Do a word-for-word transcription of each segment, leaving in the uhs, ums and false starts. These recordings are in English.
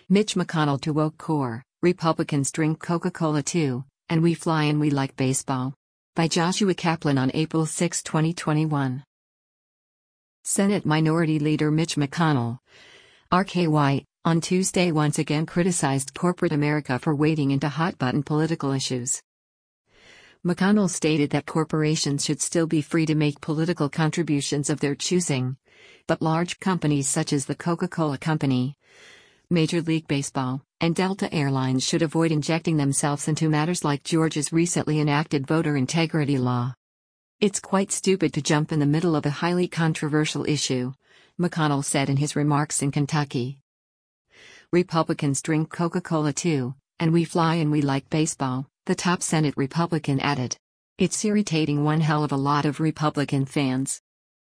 Mitch McConnell to woke core, Republicans drink Coca-Cola too, and we fly and we like baseball. By Joshua Kaplan on April sixth, twenty twenty-one. Senate Minority Leader Mitch McConnell, R K Y, on Tuesday once again criticized corporate America for wading into hot-button political issues. McConnell stated that corporations should still be free to make political contributions of their choosing, but large companies such as the Coca-Cola Company, Major League Baseball, and Delta Airlines should avoid injecting themselves into matters like Georgia's recently enacted voter integrity law. It's quite stupid to jump in the middle of a highly controversial issue, McConnell said in his remarks in Kentucky. Republicans drink Coca-Cola too, and we fly and we like baseball, the top Senate Republican added. It's irritating one hell of a lot of Republican fans.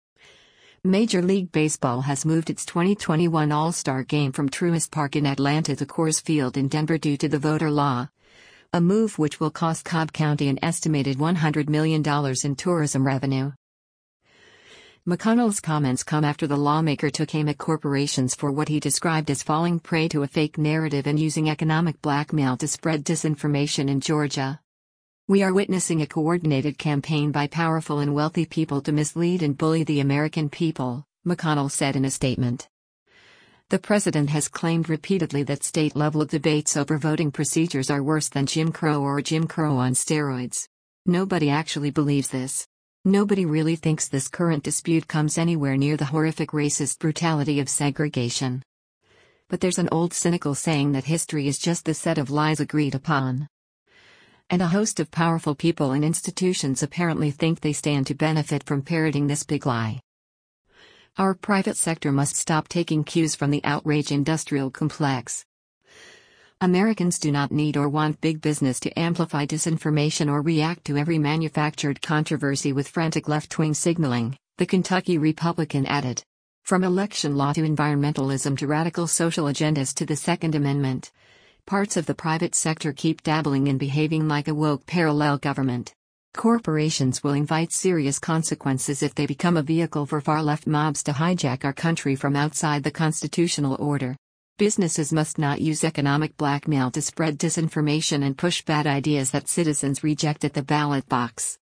Major League Baseball has moved its twenty twenty-one All-Star Game from Truist Park in Atlanta to Coors Field in Denver due to the voter law, a move which will cost Cobb County an estimated one hundred million dollars in tourism revenue. McConnell's comments come after the lawmaker took aim at corporations for what he described as falling prey to a fake narrative and using economic blackmail to spread disinformation in Georgia. We are witnessing a coordinated campaign by powerful and wealthy people to mislead and bully the American people, McConnell said in a statement. The president has claimed repeatedly that state-level debates over voting procedures are worse than Jim Crow or Jim Crow on steroids. Nobody actually believes this. Nobody really thinks this current dispute comes anywhere near the horrific racist brutality of segregation. But there's an old cynical saying that history is just the set of lies agreed upon. And a host of powerful people and institutions apparently think they stand to benefit from parroting this big lie. Our private sector must stop taking cues from the outrage industrial complex. Americans do not need or want big business to amplify disinformation or react to every manufactured controversy with frantic left-wing signaling, the Kentucky Republican added. From election law to environmentalism to radical social agendas to the Second Amendment, parts of the private sector keep dabbling in behaving like a woke parallel government. Corporations will invite serious consequences if they become a vehicle for far-left mobs to hijack our country from outside the constitutional order. Businesses must not use economic blackmail to spread disinformation and push bad ideas that citizens reject at the ballot box.